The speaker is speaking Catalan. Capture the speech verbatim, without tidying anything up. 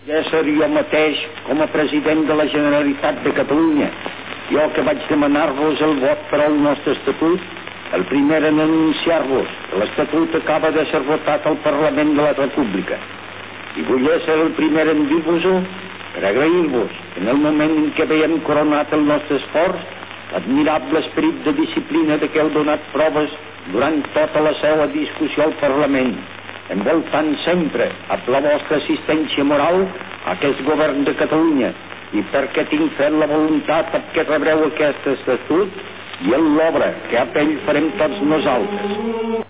Ésser jo mateix com a president de la Generalitat de Catalunya, jo que vaig demanar-vos el vot per al nostre estatut, el primer en anunciar-vos que l'estatut acaba de ser votat al Parlament de la República. I vull ser el primer en dir-vos-ho per agrair-vos en el moment en què veiem coronat el nostre esforç, l'admirable esperit de disciplina de què heu donat proves durant tota la seva discussió al Parlament, envoltant sempre amb la vostra assistència moral a aquest govern de Catalunya, i perquè tinc fet la voluntat amb què rebreu aquest estatut i en l'obra que a ell farem tots nosaltres.